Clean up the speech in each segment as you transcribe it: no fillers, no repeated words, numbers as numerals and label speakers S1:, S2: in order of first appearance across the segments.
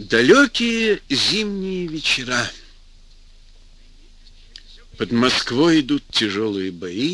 S1: Далекие зимние вечера. Под Москвой идут тяжелые бои,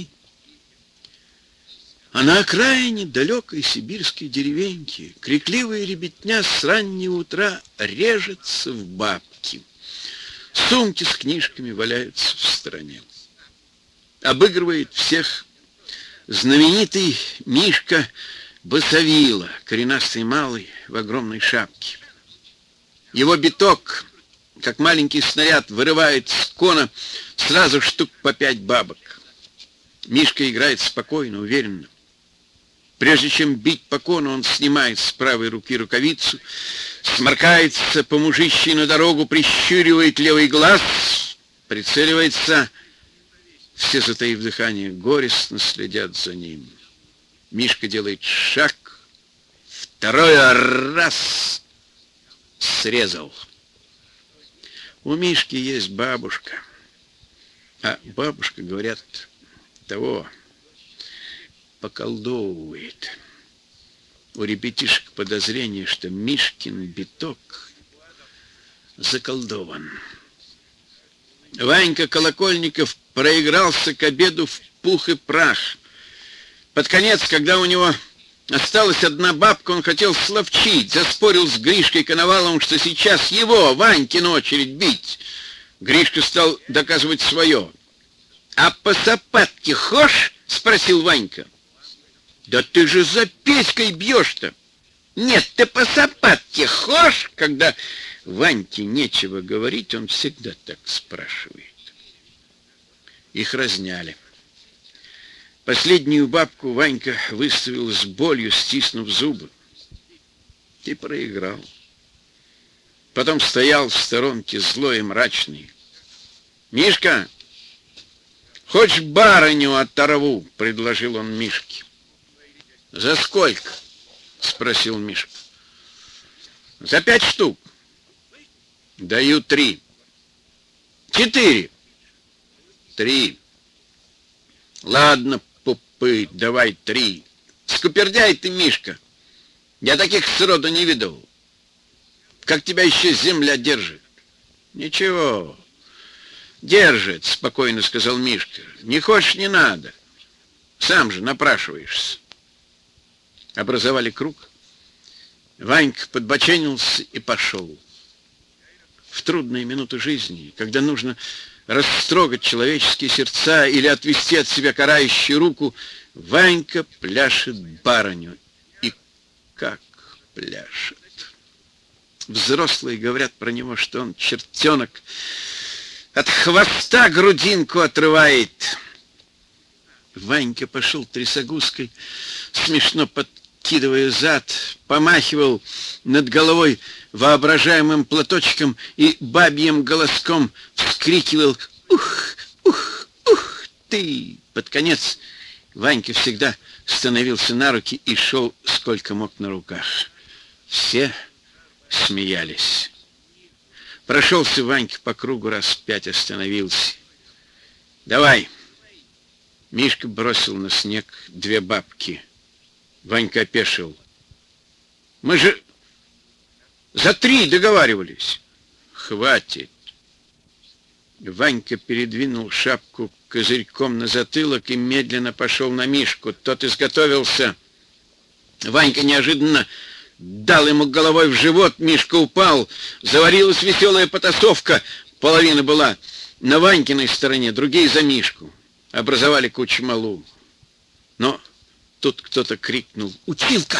S1: а на окраине далекой сибирской деревеньки крикливая ребятня с раннего утра режется в бабки. Сумки с книжками валяются в стороне. Обыгрывает всех знаменитый Мишка Басовила, коренастый малый в огромной шапке. Его биток, как маленький снаряд, вырывает с кона сразу штук по 5 бабок. Мишка играет спокойно, уверенно. Прежде чем бить по кону, он снимает с правой руки рукавицу, сморкается по-мужичьи на дорогу, прищуривает левый глаз, прицеливается. Все, затаив дыхание, горестно следят за ним. Мишка делает шаг, второй раз срезал. У Мишки есть бабушка, а бабушка, говорят, того поколдовывает. У ребятишек подозрение, что Мишкин биток заколдован. Ванька Колокольников проигрался к обеду в пух и прах. Под конец, когда у него осталась одна бабка, он хотел словчить, заспорил с Гришкой Коноваловым, что сейчас его, Ванькину, очередь бить. Гришка стал доказывать свое. «А по сапатке хошь?» — спросил Ванька. «Да ты же за Петькой бьешь-то!» «Нет, ты по сапатке хошь?» Когда Ваньке нечего говорить, он всегда так спрашивает. Их разняли. Последнюю бабку Ванька выставил с болью, стиснув зубы. И проиграл. Потом стоял в сторонке злой и мрачный. «Мишка, хочешь барыню оторву?» — предложил он Мишке. «За сколько?» — спросил Мишка. «За 5 штук». «Даю 3». «4». «3». «Ладно, пупы, давай 3. Скупердяй ты, Мишка. Я таких сроду не видел. Как тебя еще земля держит?» «Ничего, держит», — спокойно сказал Мишка. «Не хочешь — не надо. Сам же напрашиваешься». Образовали круг. Ванька подбоченился и пошел. В трудные минуты жизни, когда нужно растрогать человеческие сердца или отвести от себя карающую руку, Ванька пляшет барыню. И как пляшет! Взрослые говорят про него, что он чертенок, от хвоста грудинку отрывает. Ванька пошел трясогузкой, смешно подкидывая зад, помахивал над головой воображаемым платочком и бабьим голоском вскрикивал: «Ух, ух, ух ты!» Под конец Ванька всегда становился на руки и шел сколько мог на руках. Все смеялись. Прошелся Ванька по кругу раз 5, остановился. «Давай!» Мишка бросил на снег 2 бабки. Ванька опешил. «Мы же за 3 договаривались». «Хватит». Ванька передвинул шапку козырьком на затылок и медленно пошел на Мишку. Тот изготовился. Ванька неожиданно дал ему головой в живот. Мишка упал. Заварилась веселая потасовка. Половина была на Ванькиной стороне, другие за Мишку. Образовали кучу-малу. Но тут кто-то крикнул: «Училка!»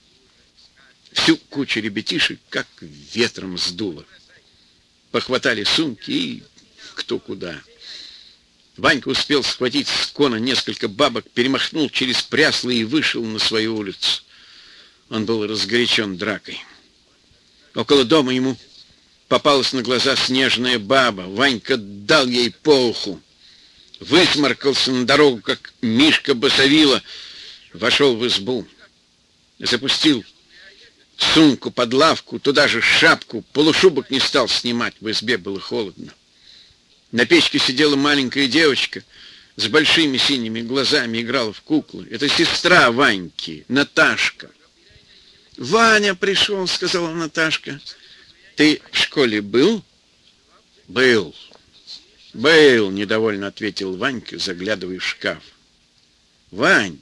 S1: Всю кучу ребятишек как ветром сдуло. Похватали сумки и кто куда. Ванька успел схватить с кона несколько бабок, перемахнул через прясло и вышел на свою улицу. Он был разгорячен дракой. Около дома ему попалась на глаза снежная баба. Ванька дал ей по уху. Высморкался на дорогу, как Мишка Басовила. Вошел в избу. Запустил сумку под лавку, туда же шапку. Полушубок не стал снимать, в избе было холодно. На печке сидела маленькая девочка с большими синими глазами, играла в куклы. Это сестра Ваньки, Наташка. «Ваня пришел», — сказала Наташка. Ты в школе был? Был. Был, недовольно ответил Ванька, заглядывая в шкаф. Вань,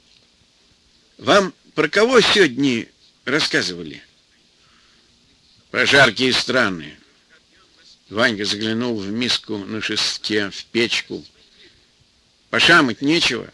S1: вам про кого сегодня рассказывали? Про жаркие страны. Ванька заглянул в миску на шестке, в печку. Пошамать нечего?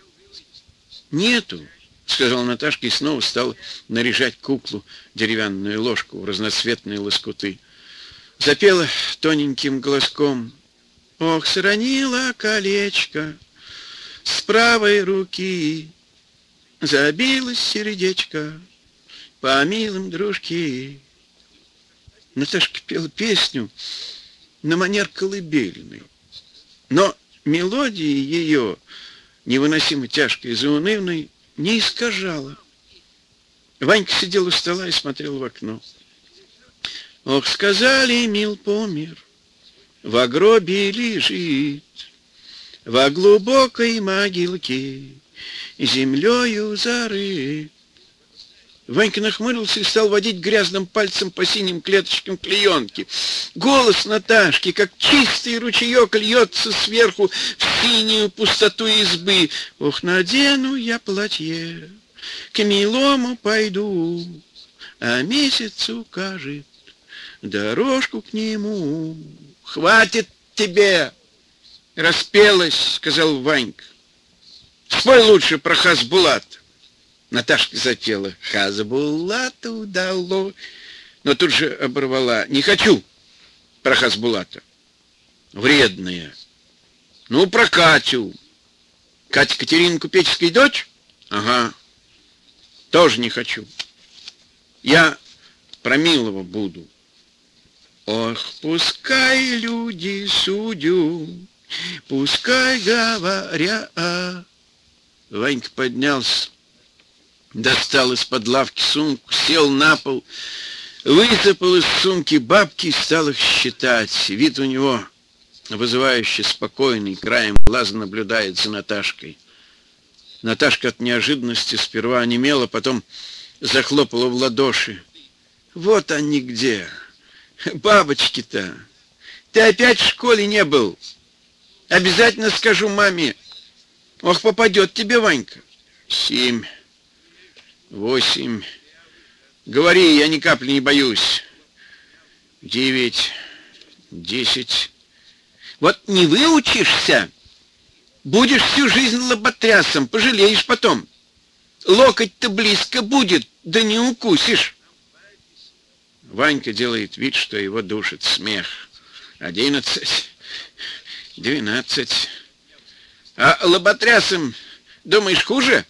S1: Нету, сказала Наташка и снова стала наряжать куклу, деревянную ложку в разноцветные лоскуты. Запела тоненьким голоском: ох, сранила колечко с правой руки, забилось сердечко по милым дружки. Наташка пела песню на манер колыбельной, но мелодии ее, невыносимо тяжкой и заунывной, не искажала. Ванька сидел у стола и смотрел в окно. Ох, сказали, мил помер, во гробе лежит, во глубокой могилке землею зарыт. Ванька нахмурился и стал водить грязным пальцем по синим клеточкам клеенки. Голос Наташки, как чистый ручеек, льется сверху в синюю пустоту избы. Ох, надену я платье, к милому пойду, а месяц укажет дорожку к нему. Хватит тебе! Распелась, сказал Ванька. Спой лучше про Хасбулата. Наташка запела: Хасбулату дало, но тут же оборвала: не хочу про Хасбулата. Вредная. Ну, про Катю. Катя Катерина купеческая дочь? Ага. Тоже не хочу. Я про милого буду. Ох, пускай люди судят, пускай говорят. Ванька поднялся, достал из-под лавки сумку, сел на пол, высыпал из сумки бабки и стал их считать. Вид у него вызывающе спокойный, краем глаза наблюдает за Наташкой. Наташка от неожиданности сперва онемела, потом захлопала в ладоши. Вот они где! Бабочки-то! Ты опять в школе не был? Обязательно скажу маме. Ох, попадет тебе, Ванька. 7, 8. Говори, я ни капли не боюсь. 9, 10. Вот не выучишься, будешь всю жизнь лоботрясом, пожалеешь потом. Локоть-то близко будет, да не укусишь. Ванька делает вид, что его душит смех. 11, 12. А лоботрясом, думаешь, хуже?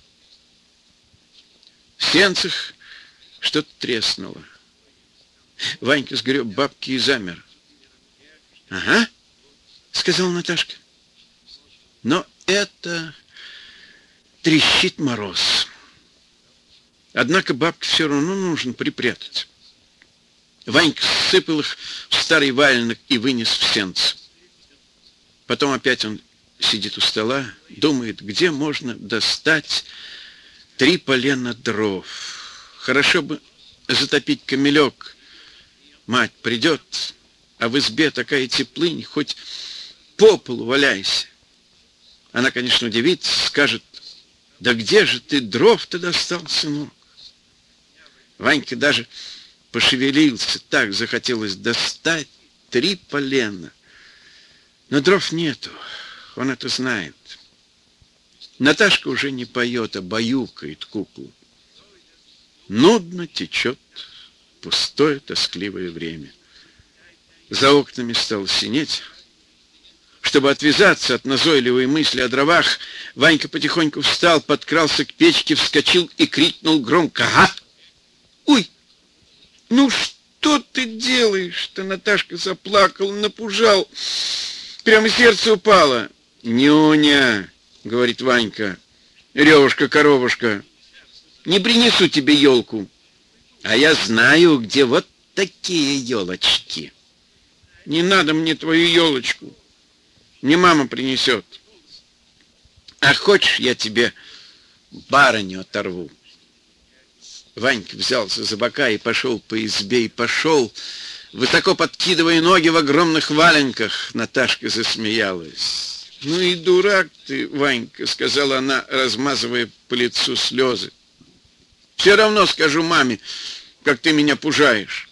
S1: В сенцах что-то треснуло. Ванька сгреб бабки и замер. Ага, сказала Наташка. Но это трещит мороз. Однако бабки все равно нужно припрятать. Ванька сыпал их в старый валенок и вынес в сенце. Потом опять он сидит у стола, думает, где можно достать 3 полена дров. Хорошо бы затопить камелек. Мать придет, а в избе такая теплынь, хоть по полу валяйся. Она, конечно, удивится, скажет: да где же ты дров-то достал, сынок? Ванька даже пошевелился, так захотелось достать 3 полена. Но дров нету, он это знает. Наташка уже не поет, а баюкает куклу. Нудно течет пустое, тоскливое время. За окнами стало синеть. Чтобы отвязаться от назойливой мысли о дровах, Ванька потихоньку встал, подкрался к печке, вскочил и крикнул громко: «Ага!» «Ой, ну что ты делаешь-то?» Наташка заплакала, напужал. Прямо сердце упало. «Нюня!» — говорит Ванька. «Ревушка-коровушка, не принесу тебе елку. А я знаю, где вот такие елочки. Не надо мне твою елочку. Не мама принесет. А хочешь, я тебе барыню оторву?» Ванька взялся за бока и пошел по избе, и пошел. высоко подкидывая ноги в огромных валенках. Наташка засмеялась. «Ну и дурак ты, Ванька», — сказала она, размазывая по лицу слезы. «Все равно скажу маме, как ты меня пужаешь».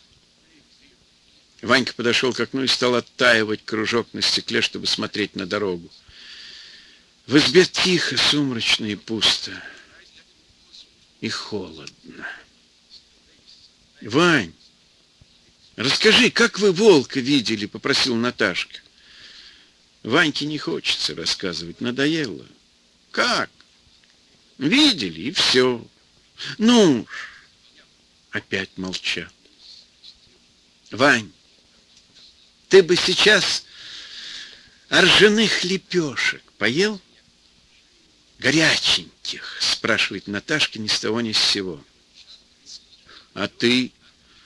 S1: Ванька подошел к окну и стал оттаивать кружок на стекле, чтобы смотреть на дорогу. В избе тихо, сумрачно и пусто. И холодно. «Вань, расскажи, как вы волка видели?» — попросил Наташка. Ваньке не хочется рассказывать, надоело. «Как? Видели, и все. Ну уж». Опять молчат. «Вань, ты бы сейчас ржаных лепешек поел? Горяченьких?» — спрашивает Наташка ни с того ни с сего. «А ты?»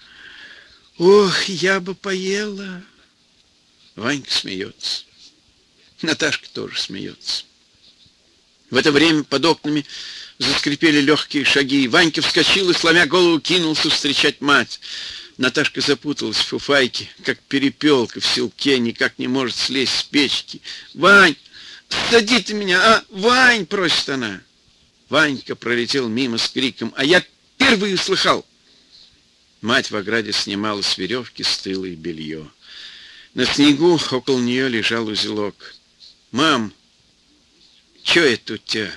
S1: «Ох, я бы поела». Ванька смеется. Наташка тоже смеется. В это время под окнами заскрипели легкие шаги. Ванька вскочил и, сломя голову, кинулся встречать мать. Наташка запуталась в фуфайке, как перепелка в селке, никак не может слезть с печки. «Вань, сади ты меня, а? Вань!» — просит она. Ванька пролетел мимо с криком: «А я первый услыхал!» Мать в ограде снимала с веревки стылое белье. На снегу около нее лежал узелок. «Мам, что это у тебя?»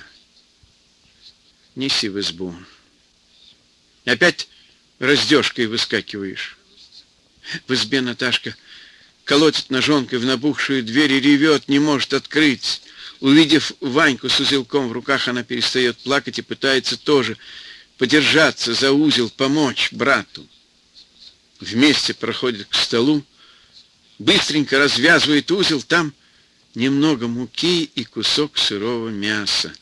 S1: «Неси в избу. Опять раздежкой выскакиваешь». В избе Наташка колотит ножонкой в набухшую дверь и ревет, не может открыть. Увидев Ваньку с узелком в руках, она перестает плакать и пытается тоже подержаться за узел, помочь брату. Вместе проходит к столу, быстренько развязывает узел, там немного муки и кусок сырого мяса.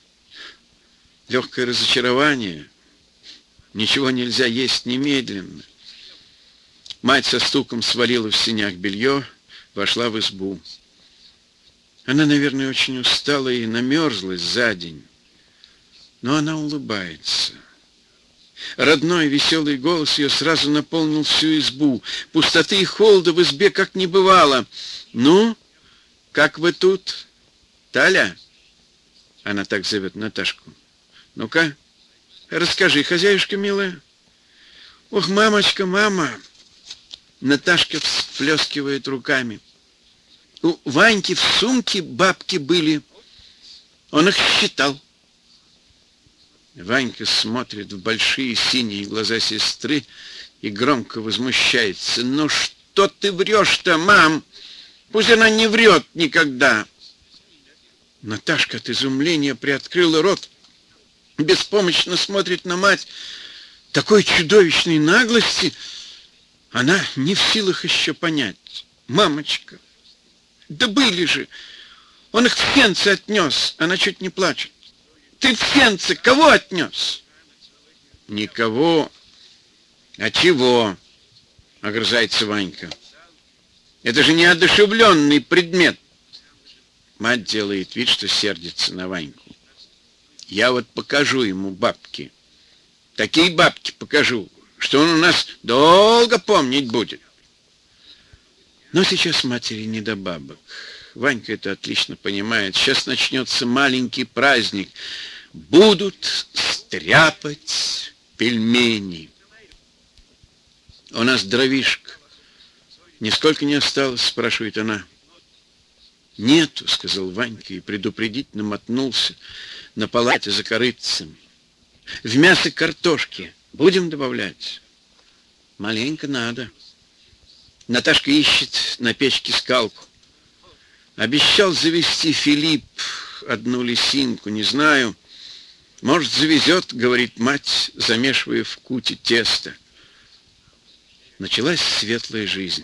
S1: Легкое разочарование. Ничего нельзя есть немедленно. Мать со стуком свалила в сенях белье, вошла в избу. Она, наверное, очень устала и намерзлась за день. Но она улыбается. Родной веселый голос ее сразу наполнил всю избу. Пустоты и холода в избе как не бывало. «Ну, как вы тут, Таля?» Она так зовет Наташку. «Ну-ка, расскажи, хозяюшка милая». «Ох, мамочка, мама!» Наташка всплескивает руками. «У Ваньки в сумке бабки были. Он их считал». Ванька смотрит в большие синие глаза сестры и громко возмущается. «Ну что ты врешь-то, мам? Пусть она не врет никогда». Наташка от изумления приоткрыла рот, беспомощно смотрит на мать. Такой чудовищной наглости она не в силах еще понять. «Мамочка, да были же! Он их в сенце отнес!» Она чуть не плачет. «Ты в сенце кого отнес?» «Никого. А чего?» — огрызается Ванька. «Это же неодушевленный предмет». Мать делает вид, что сердится на Ваньку. «Я вот покажу ему бабки. Такие бабки покажу, что он у нас долго помнить будет». Но сейчас матери не до бабок. Ванька это отлично понимает. Сейчас начнется маленький праздник. Будут стряпать пельмени. «У нас дровишек нисколько не осталось?» — спрашивает она. «Нету», — сказал Ванька и предупредительно мотнулся на палате за корытцем. «В мясо картошки будем добавлять?» «Маленько надо». Наташка ищет на печке скалку. Обещал завести Филипп одну лисинку, не знаю. «Может, завезет», — говорит мать, замешивая в куте тесто. Началась светлая жизнь.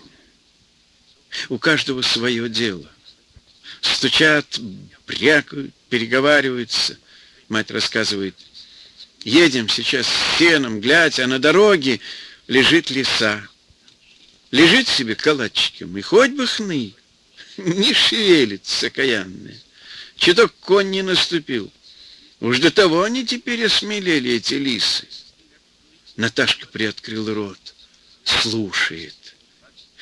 S1: У каждого свое дело. Стучат, брякают, переговариваются. Мать рассказывает: «Едем сейчас с сеном, глядь, а на дороге лежит лиса. Лежит себе калачиком, и хоть бы хны, не шевелится окаянная. Чуток конь не наступил. Уж до того они теперь осмелели, эти лисы». Наташка приоткрыла рот, слушает.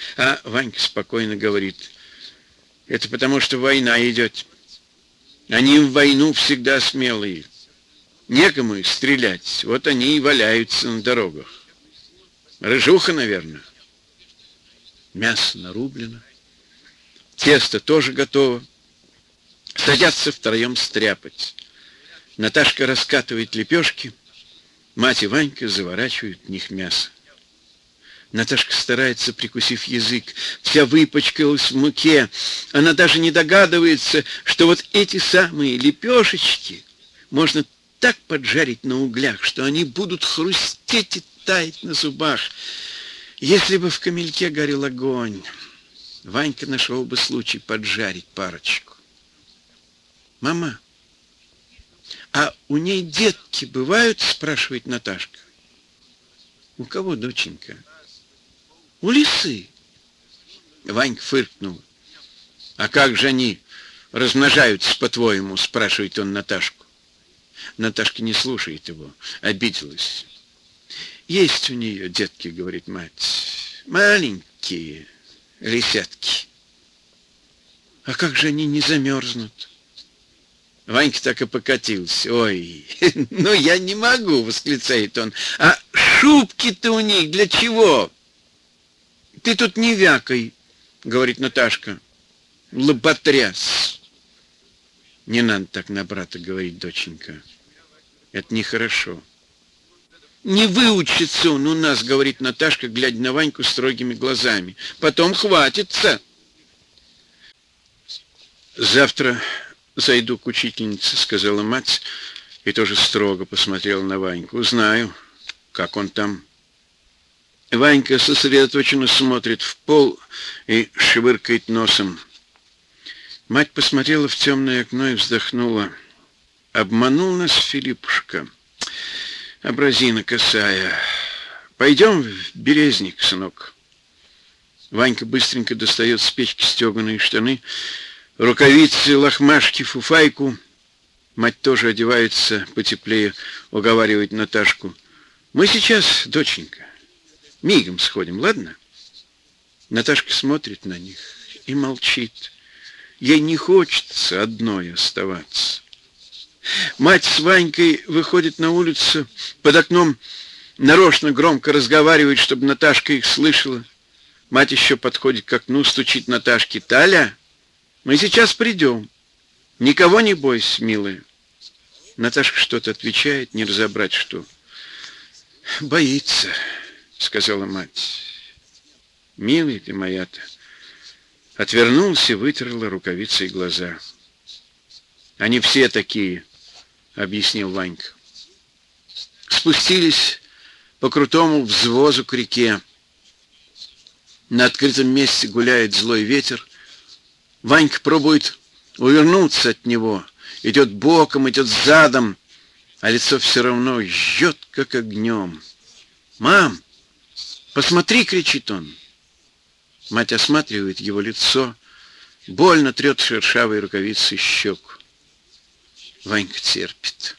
S1: А Ванька спокойно говорит: это потому, что война идет. Они в войну всегда смелые. Некому их стрелять, вот они и валяются на дорогах. Рыжуха, наверное. Мясо нарублено, тесто тоже готово. Садятся втроем стряпать. Наташка раскатывает лепешки, мать и Ванька заворачивают в них мясо. Наташка старается, прикусив язык, вся выпачкалась в муке. Она даже не догадывается, что вот эти самые лепешечки можно так поджарить на углях, что они будут хрустеть и таять на зубах. Если бы в камельке горел огонь, Ванька нашел бы случай поджарить парочку. «Мама, а у ней детки бывают?» — спрашивает Наташка. «У кого, доченька?» «У лисы». Ванька фыркнул. «А как же они размножаются, по-твоему?» — спрашивает он Наташку. Наташка не слушает его, обиделась. «Есть у нее детки, — говорит мать, — маленькие лисятки. А как же они не замерзнут?» Ванька так и покатился. «Ой, ну я не могу!» — восклицает он. «А шубки-то у них для чего?» «Ты тут не вякай, — говорит Наташка, — лоботряс». «Не надо так на брата говорить, доченька. Это нехорошо». «Не выучится он у нас, — говорит Наташка, глядя на Ваньку строгими глазами. — Потом хватится». «Завтра зайду к учительнице, — сказала мать, и тоже строго посмотрела на Ваньку. — Узнаю, как он там». Ванька сосредоточенно смотрит в пол и швыркает носом. Мать посмотрела в темное окно и вздохнула. «Обманул нас Филиппушка. Образина косая. Пойдем в Березник, сынок». Ванька быстренько достает с печки стеганые штаны, рукавицы, лохмашки, фуфайку. Мать тоже одевается потеплее, уговаривает Наташку. «Мы сейчас, доченька, мигом сходим, ладно?» Наташка смотрит на них и молчит. Ей не хочется одной оставаться. Мать с Ванькой выходит на улицу, под окном нарочно громко разговаривает, чтобы Наташка их слышала. Мать еще подходит к окну, стучит Наташке: «Таля, мы сейчас придем. Никого не бойся, милая». Наташка что-то отвечает, не разобрать что. «Боится», — сказала мать. «Милая ты моя-то». Отвернулся и вытерла рукавицей глаза. «Они все такие», — объяснил Ванька. Спустились по крутому взвозу к реке. На открытом месте гуляет злой ветер. Ванька пробует увернуться от него. Идет боком, идет задом, а лицо все равно жжет, как огнем. «Мам, посмотри!» — кричит он. Мать осматривает его лицо, больно трет шершавой рукавицей щеку. Ванька терпит.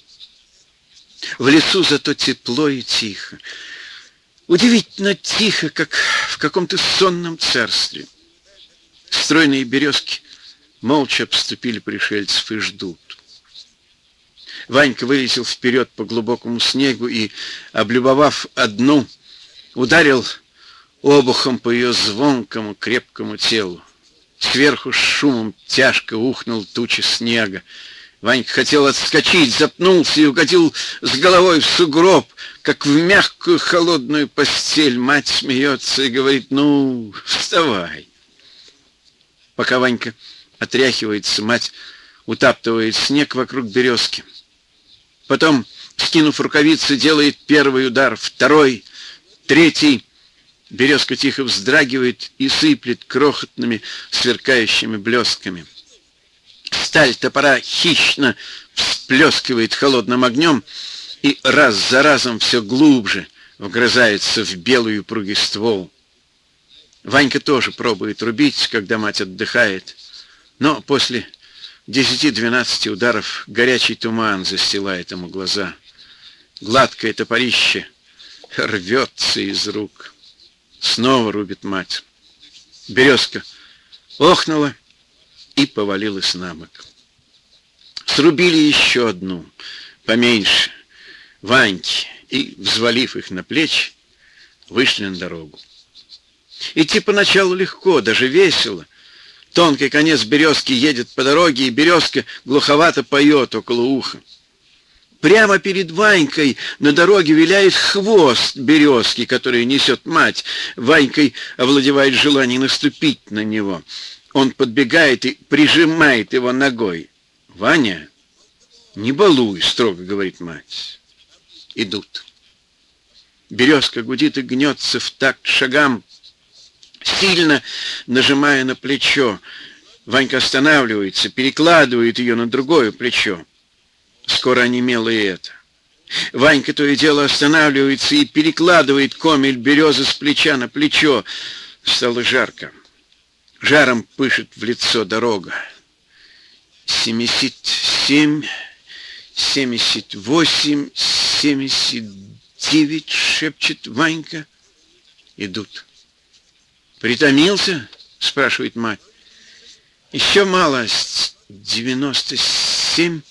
S1: В лесу зато тепло и тихо. Удивительно тихо, как в каком-то сонном царстве. Стройные березки молча обступили пришельцев и ждут. Ванька вылетел вперед по глубокому снегу и, облюбовав одну, ударил обухом по ее звонкому крепкому телу. Сверху с шумом тяжко ухнул туча снега. Ванька хотел отскочить, запнулся и угодил с головой в сугроб, как в мягкую холодную постель. Мать смеется и говорит: «Ну, вставай». Пока Ванька отряхивается, мать утаптывает снег вокруг березки. Потом, скинув рукавицы, делает первый удар, второй, третий. Березка тихо вздрагивает и сыплет крохотными сверкающими блесками. Сталь топора хищно всплескивает холодным огнем и раз за разом все глубже вгрызается в белый упругий ствол. Ванька тоже пробует рубить, когда мать отдыхает, но после 10-12 ударов горячий туман застилает ему глаза. Гладкое топорище рвется из рук. Снова рубит мать. Березка охнула и повалилась на бок. Срубили еще одну, поменьше, Ваньки, и, взвалив их на плечи, вышли на дорогу. Идти поначалу легко, даже весело. Тонкий конец березки едет по дороге, и березка глуховато поет около уха. Прямо перед Ванькой на дороге виляет хвост березки, который несет мать. Ванькой овладевает желание наступить на него. Он подбегает и прижимает его ногой. «Ваня, не балуй», — строго говорит мать. Идут. Березка гудит и гнется в такт шагам, сильно нажимая на плечо. Ванька останавливается, перекладывает ее на другое плечо. Скоро онемело и это. Ванька то и дело останавливается и перекладывает комель березы с плеча на плечо. Стало жарко. Жаром пышет в лицо дорога. 77, 78, 79, шепчет Ванька. Идут. «Притомился?» — спрашивает мать. «Еще мало. 97,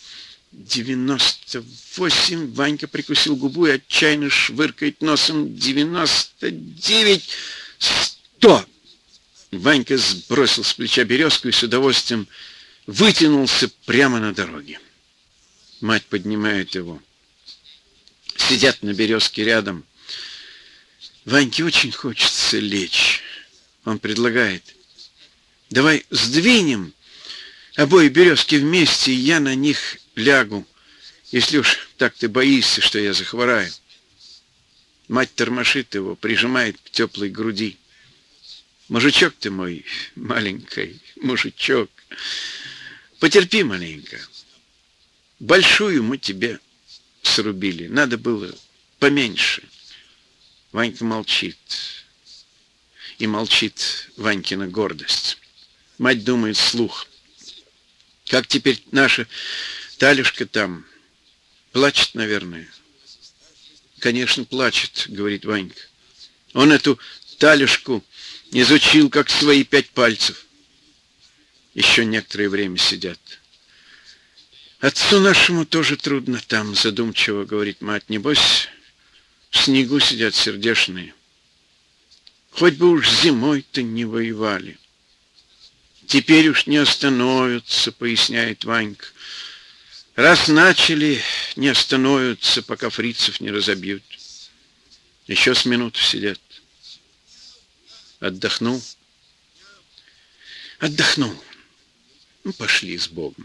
S1: 98». Ванька прикусил губу и отчаянно швыркает носом. 99, 100. Ванька сбросил с плеча березку и с удовольствием вытянулся прямо на дороге. Мать поднимает его. Сидят на березке рядом. Ваньке очень хочется лечь. Он предлагает: «Давай сдвинем обои березки вместе, и я на них лягу, если уж так ты боишься, что я захвораю». Мать тормошит его, прижимает к теплой груди. «Мужичок ты мой, маленький мужичок, потерпи маленько. Большую мы тебе срубили, надо было поменьше». Ванька молчит. И молчит Ванькина гордость. Мать думает вслух: как теперь наша Талюшка там? Плачет, наверное. Конечно, плачет, говорит Ванька. Он эту Талюшку изучил, как свои 5 пальцев. Еще некоторое время сидят. Отцу нашему тоже трудно там, задумчиво говорит мать. Небось, в снегу сидят сердешные. Хоть бы уж зимой-то не воевали. Теперь уж не остановятся, поясняет Ванька. Раз начали, не остановятся, пока фрицев не разобьют. Еще с минуту сидят. Отдохнул? Отдохнул. Ну, пошли с Богом.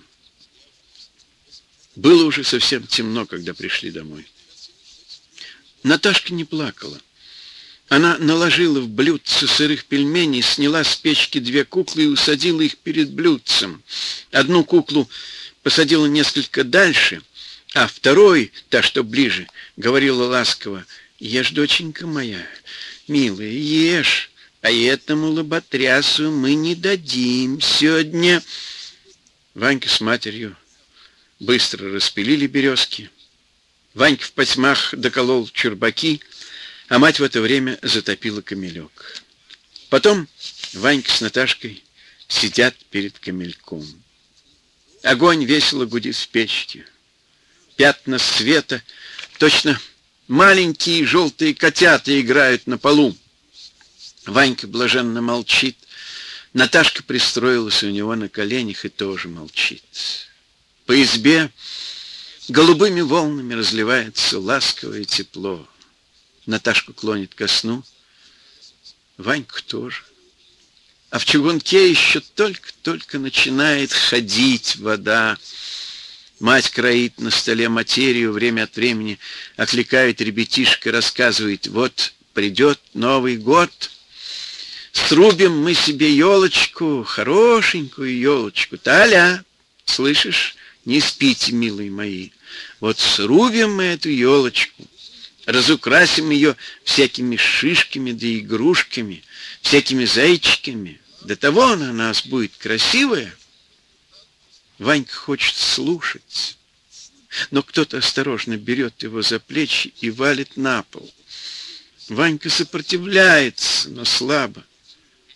S1: Было уже совсем темно, когда пришли домой. Наташка не плакала. Она наложила в блюдце сырых пельменей, сняла с печки 2 куклы и усадила их перед блюдцем. Одну куклу посадила несколько дальше, а второй, та, что ближе, говорила ласково: «Ешь, доченька моя, милая, ешь, а этому лоботрясу мы не дадим сегодня». Ванька с матерью быстро распилили березки. Ванька в потьмах доколол чурбаки, а мать в это время затопила камелек. Потом Ванька с Наташкой сидят перед камельком. Огонь весело гудит в печке. Пятна света, точно маленькие желтые котята, играют на полу. Ванька блаженно молчит. Наташка пристроилась у него на коленях и тоже молчит. По избе голубыми волнами разливается ласковое тепло. Наташку клонит ко сну, Ваньку тоже. А в чугунке еще только-только начинает ходить вода. Мать кроит на столе материю, время от времени окликает ребятишек и рассказывает: вот придет Новый год, срубим мы себе елочку, хорошенькую елочку. Таля, слышишь, не спите, милые мои, вот срубим мы эту елочку, разукрасим ее всякими шишками да игрушками, всякими зайчиками. До того она у нас будет красивая. Ванька хочет слушать, но кто-то осторожно берет его за плечи и валит на пол. Ванька сопротивляется, но слабо.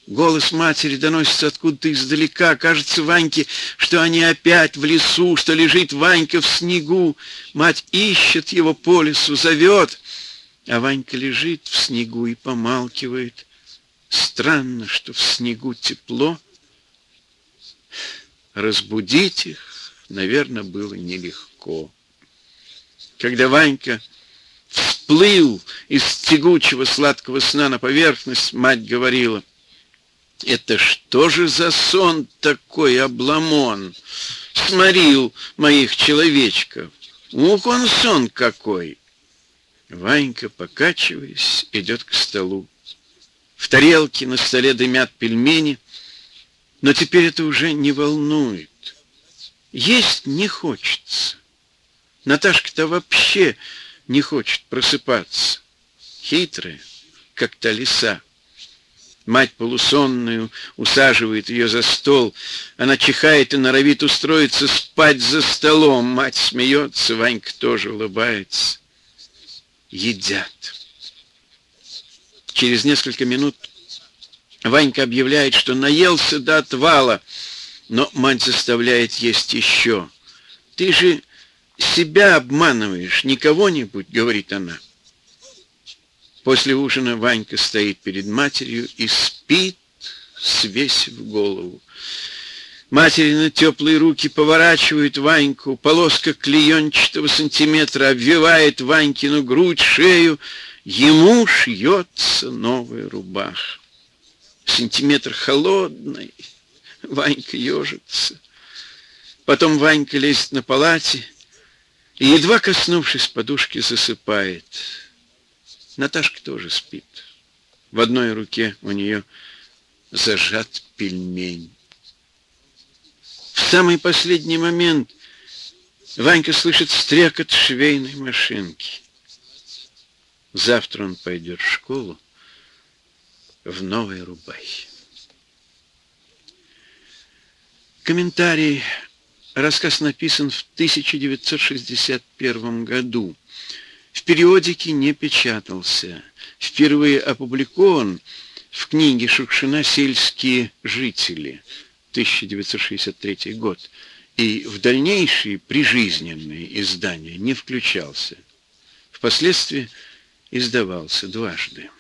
S1: Голос матери доносится откуда-то издалека. Кажется Ваньке, что они опять в лесу, что лежит Ванька в снегу. Мать ищет его по лесу, зовет, а Ванька лежит в снегу и помалкивает. Странно, что в снегу тепло. Разбудить их, наверное, было нелегко. Когда Ванька всплыл из тягучего сладкого сна на поверхность, мать говорила: «Это что же за сон такой, Обламон? Сморил моих человечков. Ух, он сон какой!» Ванька, покачиваясь, идет к столу. В тарелке на столе дымят пельмени, но теперь это уже не волнует. Есть не хочется. Наташка-то вообще не хочет просыпаться. Хитрая, как та лиса. Мать полусонную усаживает ее за стол. Она чихает и норовит устроиться спать за столом. Мать смеется, Ванька тоже улыбается. Едят. Через несколько минут Ванька объявляет, что наелся до отвала, но мать заставляет есть еще. «Ты же себя обманываешь, не кого-нибудь», — говорит она. После ужина Ванька стоит перед матерью и спит, свесив голову. Материны теплые руки поворачивают Ваньку, полоска клеенчатого сантиметра обвивает Ванькину грудь, шею. Ему шьется новая рубаха. Сантиметр холодный. Ванька ежится. Потом Ванька лезет на палате и, едва коснувшись подушки, засыпает. Наташка тоже спит. В одной руке у нее зажат пельмень. В самый последний момент Ванька слышит стрекот швейной машинки. Завтра он пойдет в школу в новой рубахе. Комментарий. Рассказ написан в 1961 году. В периодике не печатался. Впервые опубликован в книге Шукшина «Сельские жители», 1963 год, и в дальнейшие прижизненные издания не включался. Впоследствии издавался дважды.